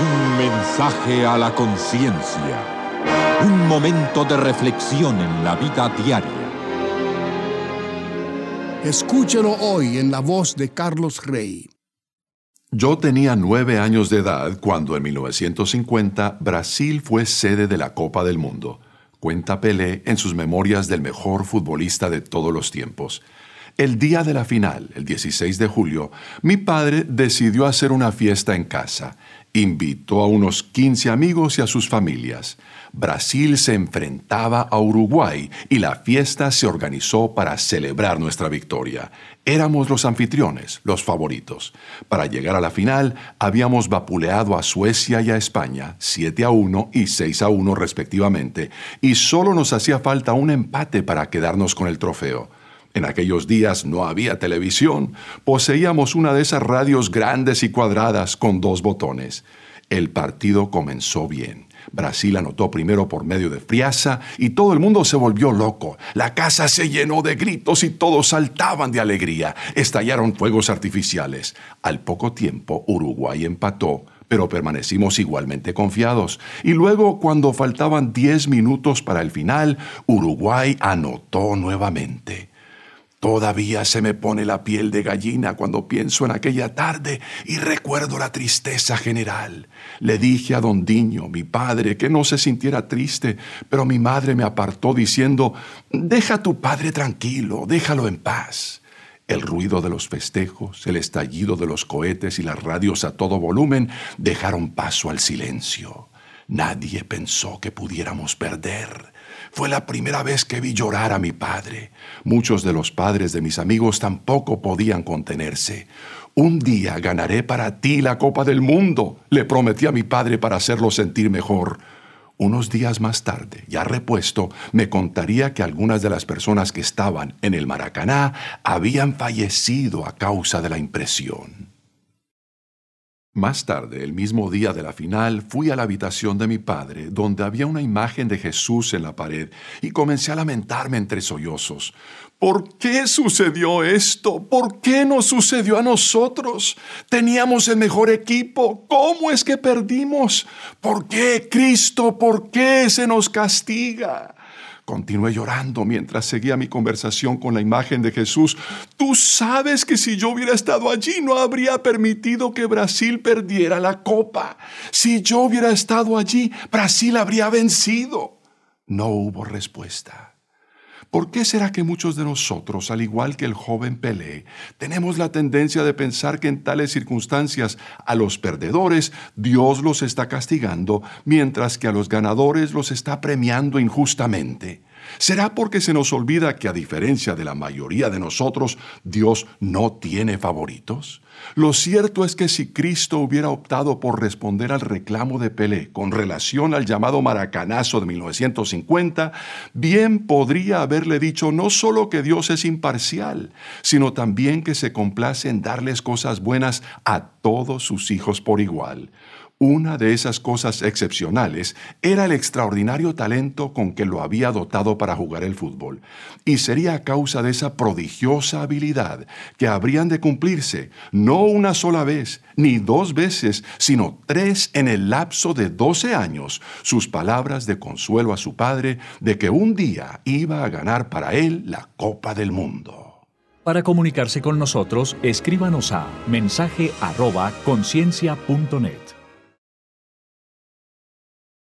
Un mensaje a la conciencia. Un momento de reflexión en la vida diaria. Escúchelo hoy en la voz de Carlos Rey. Yo tenía 9 años de edad cuando en 1950 Brasil fue sede de la Copa del Mundo. Cuenta Pelé en sus memorias del mejor futbolista de todos los tiempos. El día de la final, el 16 de julio, mi padre decidió hacer una fiesta en casa. Invitó a unos 15 amigos y a sus familias. Brasil se enfrentaba a Uruguay y la fiesta se organizó para celebrar nuestra victoria. Éramos los anfitriones, los favoritos. Para llegar a la final, habíamos vapuleado a Suecia y a España, 7-1 y 6-1 respectivamente, y solo nos hacía falta un empate para quedarnos con el trofeo. En aquellos días no había televisión. Poseíamos una de esas radios grandes y cuadradas con 2 botones. El partido comenzó bien. Brasil anotó primero por medio de Friaza y todo el mundo se volvió loco. La casa se llenó de gritos y todos saltaban de alegría. Estallaron fuegos artificiales. Al poco tiempo, Uruguay empató, pero permanecimos igualmente confiados. Y luego, cuando faltaban 10 minutos para el final, Uruguay anotó nuevamente. Todavía se me pone la piel de gallina cuando pienso en aquella tarde y recuerdo la tristeza general. Le dije a don Diño, mi padre, que no se sintiera triste, pero mi madre me apartó diciendo: «Deja a tu padre tranquilo, déjalo en paz». El ruido de los festejos, el estallido de los cohetes y las radios a todo volumen dejaron paso al silencio. Nadie pensó que pudiéramos perder. Fue la primera vez que vi llorar a mi padre. Muchos de los padres de mis amigos tampoco podían contenerse. «Un día ganaré para ti la Copa del Mundo», le prometí a mi padre para hacerlo sentir mejor. Unos días más tarde, ya repuesto, me contaría que algunas de las personas que estaban en el Maracaná habían fallecido a causa de la impresión. Más tarde, el mismo día de la final, fui a la habitación de mi padre, donde había una imagen de Jesús en la pared, y comencé a lamentarme entre sollozos. ¿Por qué sucedió esto? ¿Por qué nos sucedió a nosotros? Teníamos el mejor equipo. ¿Cómo es que perdimos? ¿Por qué, Cristo? ¿Por qué se nos castiga? Continué llorando mientras seguía mi conversación con la imagen de Jesús. Tú sabes que si yo hubiera estado allí no habría permitido que Brasil perdiera la copa. Si yo hubiera estado allí, Brasil habría vencido. No hubo respuesta. ¿Por qué será que muchos de nosotros, al igual que el joven Pelé, tenemos la tendencia de pensar que en tales circunstancias a los perdedores Dios los está castigando, mientras que a los ganadores los está premiando injustamente? ¿Será porque se nos olvida que, a diferencia de la mayoría de nosotros, Dios no tiene favoritos? Lo cierto es que si Cristo hubiera optado por responder al reclamo de Pelé con relación al llamado maracanazo de 1950, bien podría haberle dicho no solo que Dios es imparcial, sino también que se complace en darles cosas buenas a todos sus hijos por igual. Una de esas cosas excepcionales era el extraordinario talento con que lo había dotado para jugar el fútbol, y sería a causa de esa prodigiosa habilidad que habrían de cumplirse no una sola vez, ni 2 veces, sino 3 en el lapso de 12 años, sus palabras de consuelo a su padre de que un día iba a ganar para él la Copa del Mundo. Para comunicarse con nosotros, escríbanos a mensaje@conciencia.net.